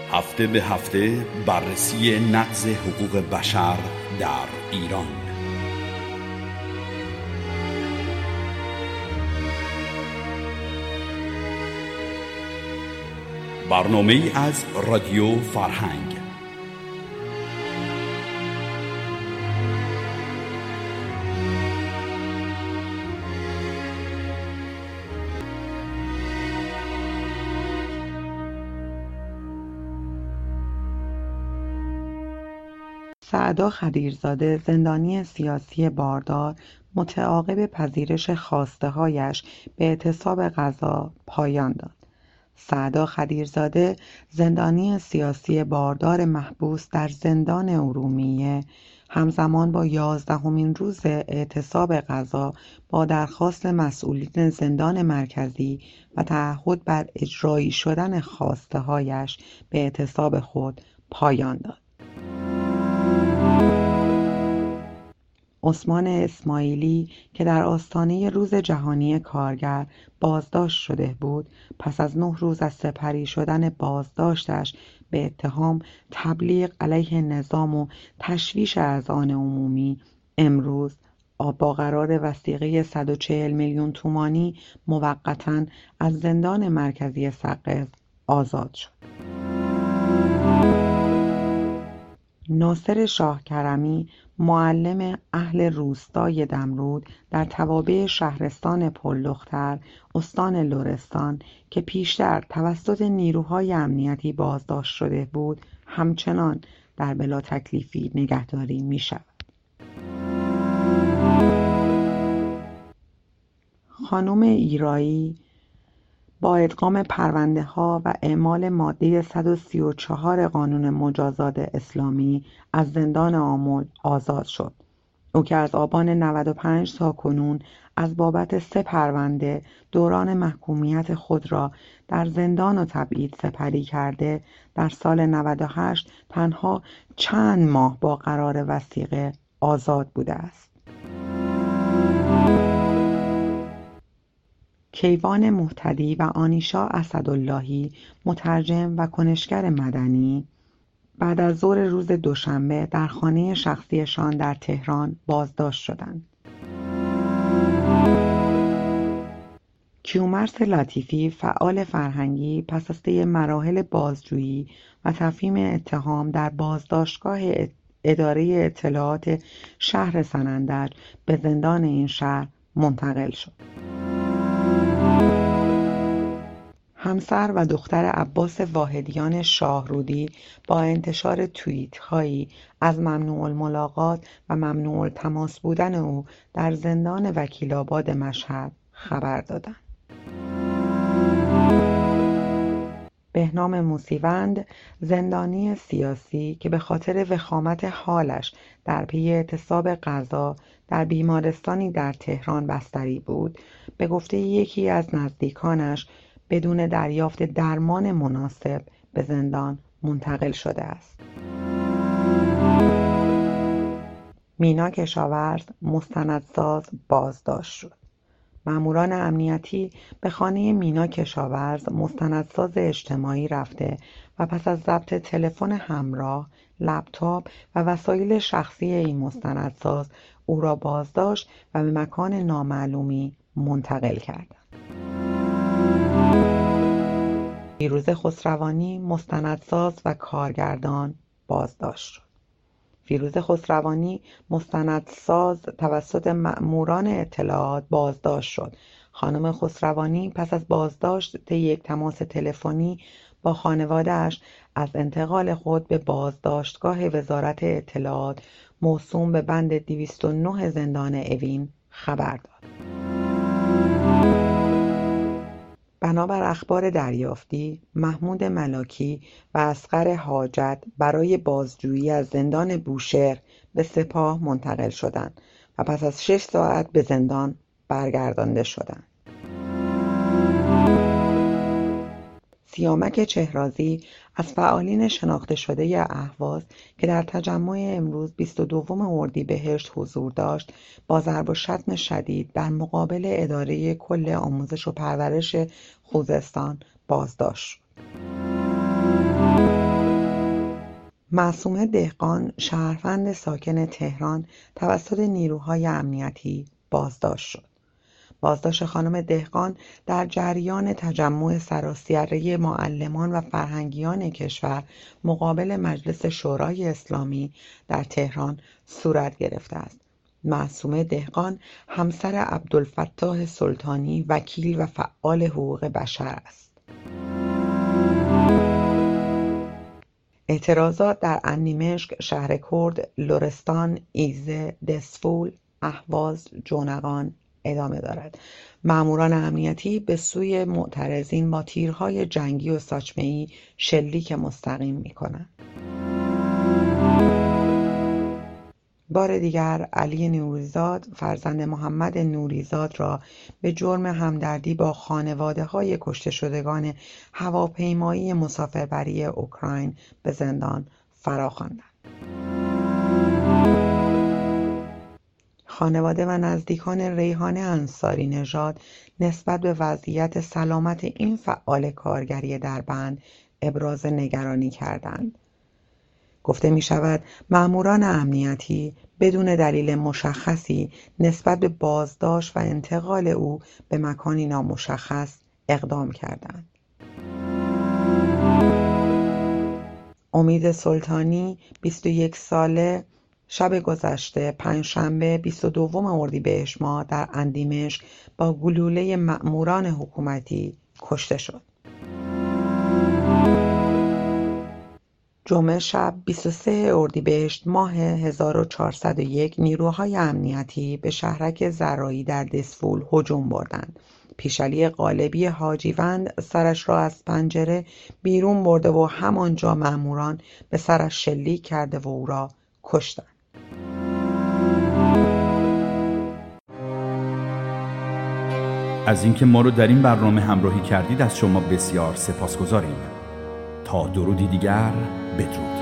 هفته به هفته بررسی نقض حقوق بشر در ایران. برنامه‌ای از رادیو فرهنگ. سعدا خدیرزاده، زندانی سیاسی باردار، متعاقب پذیرش خواسته‌هایش به اعتصاب غذا پایان داد. سعدا خدیرزاده، زندانی سیاسی باردار محبوس در زندان ارومیه، همزمان با 11مین روز اعتصاب غذا با درخواست مسئولین زندان مرکزی و تعهد بر اجرایی شدن خواسته‌هایش به اعتصاب خود پایان داد. عثمان اسماعیلی که در آستانه روز جهانی کارگر بازداشت شده بود، پس از 9 روز از سپری شدن بازداشتش به اتهام تبلیغ علیه نظام و تشویش اذعان عمومی، امروز با قرار وثیقه 140 میلیون تومانی موقتاً از زندان مرکزی سقز آزاد شد. ناصر شاهکرمی، معلم اهل روستای دمرود در توابع شهرستان پلدختر، استان لرستان، که پیشتر توسط نیروهای امنیتی بازداشت شده بود، همچنان در بلا تکلیفی نگهداری می شود. خانم ایرایی با ادغام پرونده‌ها و اعمال ماده 134 قانون مجازات اسلامی از زندان آمل آزاد شد. او که از آبان 95 تا کنون از بابت 3 پرونده دوران محکومیت خود را در زندان و تبعید سپری کرده، در سال 98 تنها چند ماه با قرار وثیقه آزاد بوده است. کیوان مهتدی و آنیشا اسداللهی، مترجم و کنشگر مدنی، بعد از ظهر روز دوشنبه در خانه شخصیشان در تهران بازداشت شدند. کیومرث لطیفی، فعال فرهنگی، پس از طی مراحل بازجویی و تفهیم اتهام در بازداشتگاه اداره اطلاعات شهر سنندج به زندان این شهر منتقل شد. همسر و دختر عباس واحدیان شاهرودی با انتشار توییت هایی از ممنوع الملاقات و ممنوع التماس بودن او در زندان وکیل‌آباد مشهد خبر دادند. بهنام موسیوند، زندانی سیاسی که به خاطر وخامت حالش در پی اعتصاب غذا در بیمارستانی در تهران بستری بود، به گفته یکی از نزدیکانش بدون دریافت درمان مناسب به زندان منتقل شده است. مینا کشاورز، مستندساز، بازداشت شد. ماموران امنیتی به خانه مینا کشاورز، مستندساز اجتماعی رفته و پس از ضبط تلفن همراه، لپتاپ و وسایل شخصی این مستندساز، او را بازداشت و به مکان نامعلومی منتقل کردند. فیروزه خسروانی، مستندساز و کارگردان، بازداشت شد. فیروزه خسروانی، مستندساز، توسط مأموران اطلاعات بازداشت شد. خانم خسروانی پس از بازداشت طی یک تماس تلفنی با خانواده‌اش از انتقال خود به بازداشتگاه وزارت اطلاعات موسوم به بند 209 زندان اوین خبر داد. بنابر اخبار دریافتی، محمود ملاکی و اصغر حاجت برای بازجویی از زندان بوشهر به سپاه منتقل شدند و پس از 6 ساعت به زندان برگردانده شدند. سیامک چهرازی از فعالین شناخته شده اهواز که در تجمع امروز 22 اردیبهشت حضور داشت، با ضرب و شتم شدید در مقابل اداره کل آموزش و پرورش خوزستان بازداشت شد. معصومه دهقان، شهروند ساکن تهران، توسط نیروهای امنیتی بازداشت شد. بازداشت خانم دهقان در جریان تجمع سراسیره معلمان و فرهنگیان کشور مقابل مجلس شورای اسلامی در تهران صورت گرفته است. معصومه دهقان همسر عبدالفتاح سلطانی، وکیل و فعال حقوق بشر است. اعتراضات در اندیمشک، شهر کرد، لرستان، ایزه، دسفول، اهواز، جونقان ادامه دارد. ماموران امنیتی به سوی معترضین با تیرهای جنگی و ساچمه‌ای شلیک مستقیم می‌کنند. بار دیگر علی نوریزاد، فرزند محمد نوریزاد را به جرم همدردی با خانواده‌های کشته شدگان هواپیمایی مسافربری اوکراین به زندان فراخواندند. خانواده و نزدیکان ریحانه انصاری نژاد نسبت به وضعیت سلامت این فعال کارگری دربند ابراز نگرانی کردند. گفته می شود ماموران امنیتی بدون دلیل مشخصی نسبت به بازداشت و انتقال او به مکانی نامشخص اقدام کردند. امید سلطانی 21 ساله شب گذشته پنجشنبه 22 اردیبهشت ماه در اندیمشک با گلوله ماموران حکومتی کشته شد. جمعه شب 23 اردیبهشت ماه 1401 نیروهای امنیتی به شهرک زرایی در دسفول هجوم بردند. پیشعلی غالبی حاجیوند سرش را از پنجره بیرون برده و همانجا ماموران به سرش شلیک کرده و او را کشتند. از اینکه ما رو در این برنامه همراهی کردید از شما بسیار سپاسگزاریم. تا درودی دیگر، بدرود.